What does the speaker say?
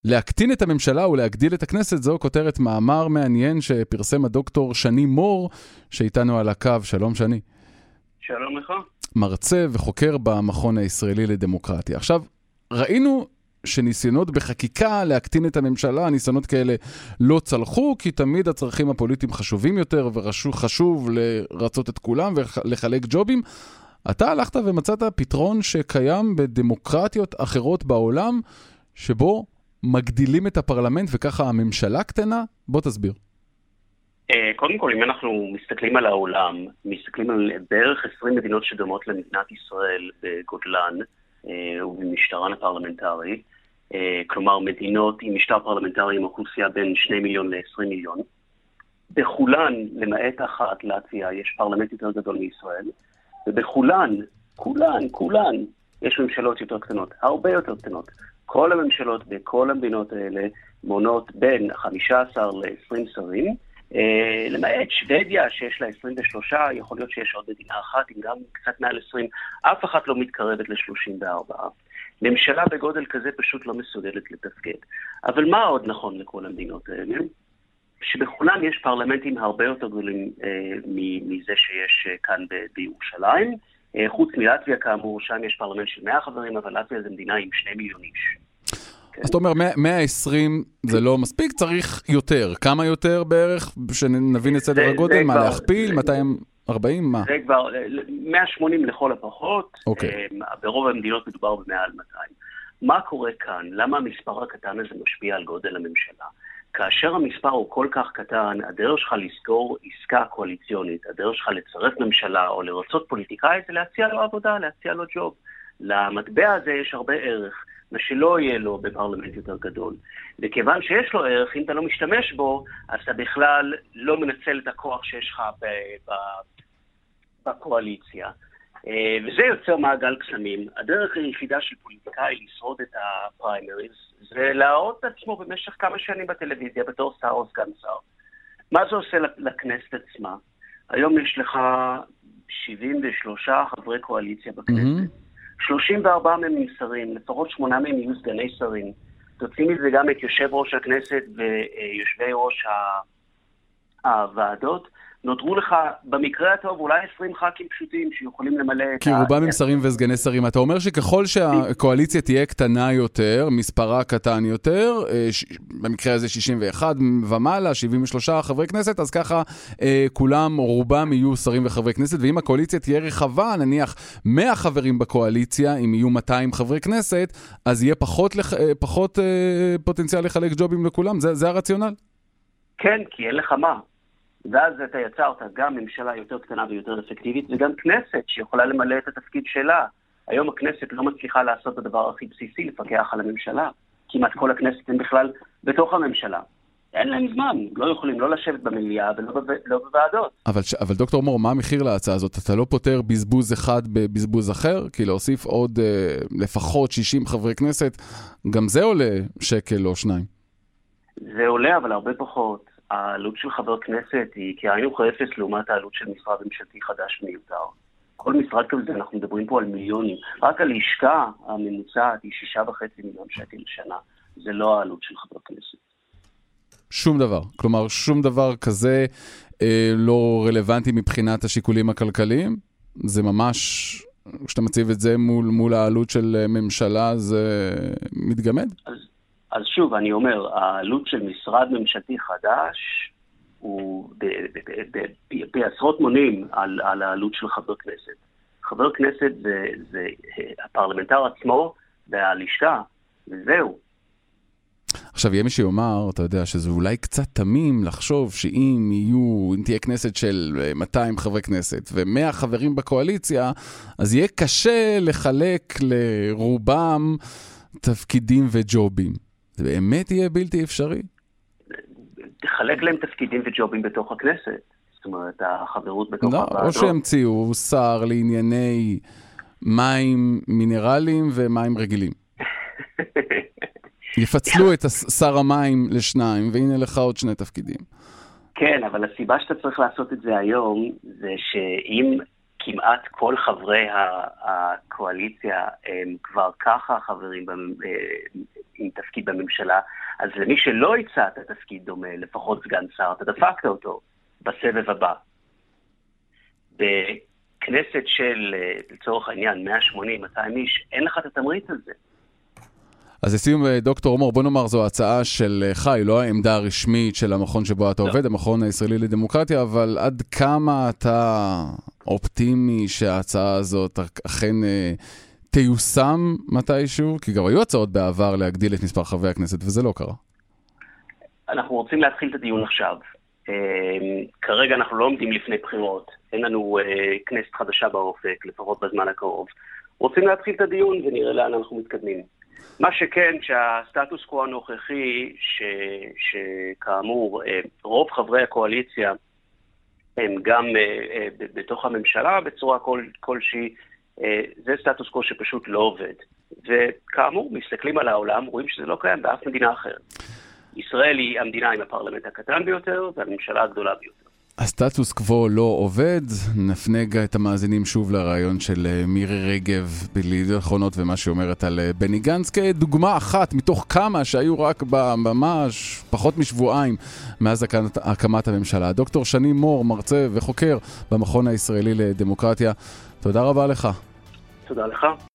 להקטין את הממשלה ולהגדיל את הכנסת, זו כותרת מאמר מעניין שפרסם הדוקטור שני מור, שאיתנו על הקו. שלום שני. שלום לך. מרצה וחוקר במכון הישראלי לדמוקרטיה. עכשיו, ראינו שניסיונות בחקיקה להקטין את הממשלה, ניסיונות כאלה לא צלחו, כי תמיד הצרכים הפוליטיים חשובים יותר, וחשוב לרצות את כולם ולחלק ג'ובים. אתה הלכת ומצאת פתרון שקיים בדמוקרטיות אחרות בעולם, שבו מגדילים את הפרלמנט וככה הממשלה קטנה? בוא תסביר. קודם כל, אם אנחנו מסתכלים על העולם, מסתכלים על בערך 20 מדינות שדומות למדינת ישראל בגודלן ובמשטרן הפרלמנטרי, כלומר מדינות עם משטר פרלמנטרי עם אוכלוסייה בין 2 מיליון ל-20 מיליון. בכולן, למעט אחת, לטביה, יש פרלמנט יותר גדול מישראל, ובכולן, כולן, יש ממשלות יותר קטנות, הרבה יותר קטנות. כל הממשלות בכל המדינות האלה מונות בין 15 ל-20 שרים, למעט שוודיה שיש לה 23, יכול להיות שיש עוד מדינה אחת עם גם קצת מעל 20, אף אחת לא מתקרבת ל-34. ממשלה בגודל כזה פשוט לא מסוגלת לתפקד. אבל מה עוד נכון לכל המדינות האלה? שבכולן יש פרלמנטים הרבה יותר גדולים מזה שיש כאן בירושלים. חוץ מלטביה כאמור, שם יש פרלמנט של 100 חברים, אבל לטביה זה מדינה עם 2 מיליון איש. אז אתה אומר, 120 זה לא מספיק, צריך יותר. כמה יותר בערך, שנבין את סדר הגודל? מה, להכפיל? 240? מה? זה כבר 180 לכל הפחות. ברוב המדינות מדובר במעל 200. מה קורה כאן? למה המספר הקטן הזה משפיע על גודל הממשלה? כאשר המספר הוא כל כך קטן, הדרך שלך לסגור עסקה קואליציונית, הדרך שלך לצרף ממשלה או לרצות פוליטיקאי, זה להציע לו עבודה, להציע לו ג'וב. למטבע הזה יש הרבה ערך, מה שלא יהיה לו בפרלמנט יותר גדול. וכיוון שיש לו ערך, אם אתה לא משתמש בו, אז אתה בכלל לא מנצל את הכוח שיש לך בקואליציה. וזה יוצר מעגל קסמים. הדרך היחידה של פוליטיקאי לשרוד את הפריימריז, זה להראות את עצמו במשך כמה שנים בטלוויזיה בתור שר או סגן שר. מה זה עושה לכנסת עצמה? היום יש לך 73 חברי קואליציה בכנסת. 34 מהם שרים, לפחות 8 מהם יהיו סגני שרים. תוצאים מזה גם את יושב ראש הכנסת ויושבי ראש הוועדות. נותרו לך במקרה הטוב אולי 20 ח"כים פשוטים שיכולים למלא את כי רובם הם שרים וסגני שרים. אתה אומר שככל שהקואליציה תהיה קטנה יותר, מספרה קטן יותר, במקרה הזה 61 ומעלה, 73 חברי כנסת, אז ככה כולם או רובם יהיו שרים וחברי כנסת, ואם הקואליציה תהיה רחבה, נניח 100 חברים בקואליציה, אם יהיו 200 חברי כנסת, אז יהיה פחות פוטנציאל לחלק ג'ובים לכולם. זה הרציונל? כן, כי אין לך מה. ואז אתה יצרת גם ממשלה יותר קטנה ויותר אפקטיבית, וגם כנסת שיכולה למלא את התפקיד שלה. היום הכנסת לא מצליחה לעשות את הדבר הכי בסיסי, לפקח על הממשלה. כמעט כל הכנסת הם בכלל בתוך הממשלה. אין להם זמן, לא יכולים לא לשבת במליאה ולא בוועדות. אבל דוקטור מור, מה המחיר להצעה הזאת? אתה לא פותר בזבוז אחד בבזבוז אחר? כי להוסיף עוד לפחות 60 חברי כנסת, גם זה עולה שקל או שניים. זה עולה, אבל הרבה פחות. העלות של חבר כנסת היא כעין וכאפס לעומת העלות של משרד ממשלתי חדש מיותר. כל משרד כזה, אנחנו מדברים פה על מיליונים. רק הלשכה הממוצעת היא 6.5 מיליון שקל לשנה. זה לא העלות של חבר כנסת. שום דבר. כלומר, שום דבר כזה לא רלוונטי מבחינת השיקולים הכלכליים. זה ממש, כשאתה מציב את זה מול העלות של ממשלה, זה מתגמד? אז שוב, אני אומר, העלות של משרד ממשלתי חדש הוא בעשרות מונים על העלות של חבר כנסת. חבר כנסת זה הפרלמנטר עצמו והלשכה, וזהו. עכשיו, יהיה מי שיאמר, אתה יודע, שזה אולי קצת תמים לחשוב שאם תהיה כנסת של 200 חברי כנסת ו100 חברים בקואליציה, אז יהיה קשה לחלק לרובם תפקידים וג'ובים. זה באמת יהיה בלתי אפשרי? תחלק להם תפקידים וג'ובים בתוך הכנסת. זאת אומרת, החברות בתוך הוועדות. או שהמציאו שר לענייני מים מינרליים ומים רגילים. יפצלו את שר המים לשניים, והנה לך עוד 2 תפקידים. כן, אבל הסיבה שאתה צריך לעשות את זה היום, זה שאם כמעט כל חברי הקואליציה הם כבר ככה חברים עם תפקיד בממשלה, אז למי שלא הצעת תפקיד דומה, לפחות סגן שר, אתה דפקת אותו בסבב הבא. בכנסת של, לצורך העניין, 180-200 איש, אין לך את התמריץ על זה. אז לסיום, דוקטור מור, בוא נאמר, זו הצעה שלך, היא לא העמדה הרשמית של המכון שבו אתה עובד, המכון הישראלי לדמוקרטיה, אבל עד כמה אתה אופטימי שההצעה הזאת אכן תיושם מתישהו? כי גם היו הצעות בעבר להגדיל את מספר חברי הכנסת, וזה לא קרה. אנחנו רוצים להתחיל את הדיון עכשיו. כרגע אנחנו לא עומדים לפני בחירות, אין לנו כנסת חדשה באופק, לפחות בזמן הקרוב. רוצים להתחיל את הדיון ונראה לאן אנחנו מתקדמים. מה שכן, שהסטטוס קוו הנוכחי, שכאמור, רוב חברי הקואליציה הם גם בתוך הממשלה בצורה כלשהי, זה סטטוס קוו שפשוט לא עובד. וכאמור, מסתכלים על העולם, רואים שזה לא קיים באף מדינה אחרת. ישראל היא המדינה עם הפרלמנט הקטן ביותר, והממשלה הגדולה ביותר. הסטטוס קוו לא עובד, נפנג את המאזינים שוב לרעיון של מירי רגב בלידות האחרונות ומה שאומרת על בני גנץ כדוגמה אחת מתוך כמה שהיו רק ממש פחות משבועיים מאז הקמת הממשלה. דוקטור שני מור, מרצה וחוקר במכון הישראלי לדמוקרטיה, תודה רבה לך. תודה לך.